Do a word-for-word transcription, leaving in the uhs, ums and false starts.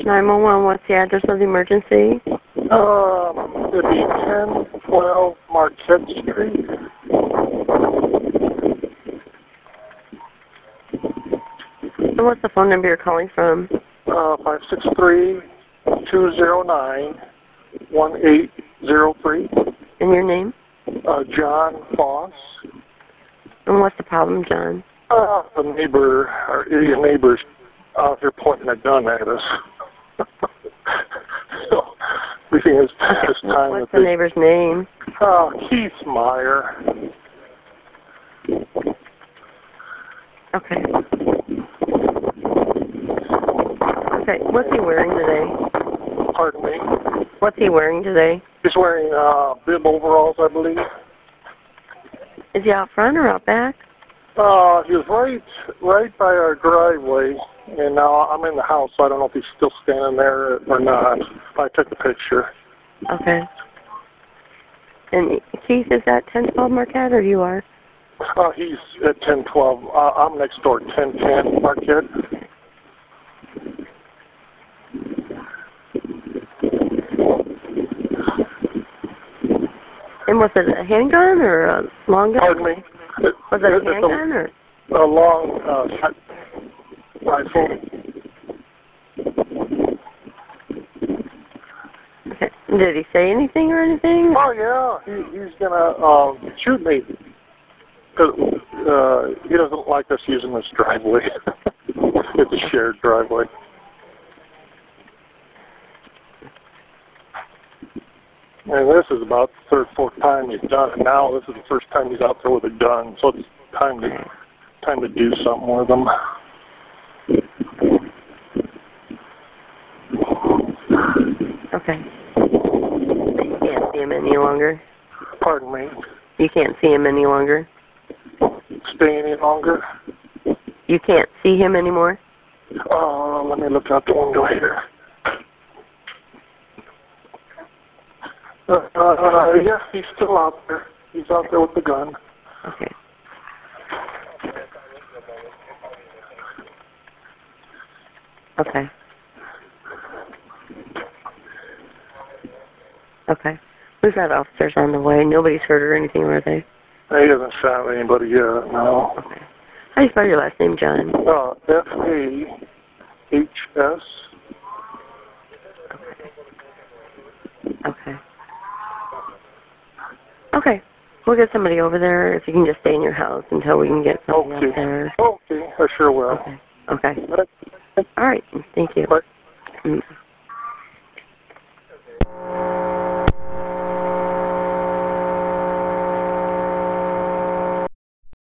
nine one one, what's the address of the emergency? Um, it'd be ten twelve Marquette Street. And what's the phone number you're calling from? Uh, five six three, two zero nine, one eight zero three. And your name? Uh, John Foss. And what's the problem, John? Uh, the neighbor, our idiot neighbor's out here pointing a gun at us. So, we think it's, it's time What's that the they, neighbor's name? Uh, Keith Meyer. Okay. Okay, what's he wearing today? Pardon me? What's he wearing today? He's wearing uh, bib overalls, I believe. Is he out front or out back? Uh, he was right, right by our driveway, and now I'm in the house, so I don't know if he's still standing there or not. I took the picture. Okay. And Keith, is that ten twelve Marquette, or you are? Uh, he's at ten twelve. Uh, I'm next door, ten ten Marquette. And was it a handgun or a long gun? Pardon me? Was it a handgun or? A long uh, shot rifle. Okay. Did he say anything or anything? Oh, yeah. He, he's going to um, shoot me. Cause, uh, he doesn't like us using this driveway. It's a shared driveway. And this is about the third, fourth time he's done it. Now this is the first time he's out there with a gun, so it's time to time to do something with him. Okay. You can't see him any longer? Pardon me? You can't see him any longer? Stay any longer? You can't see him anymore? Uh, let me look out the window here. Uh, uh, yeah, he's still out there. He's out there with the gun. Okay. Okay. Okay. We've got officers on the way. Nobody's hurt or anything, are they? He hasn't shot anybody yet, no. Okay. How do you spell your last name, John? Uh, F A H S. Okay. Okay. Okay. We'll get somebody over there if you can just stay in your house until we can get somebody Okay. up there. Okay, I sure will. Okay. Okay. All right. Thank you. Bye. Mm.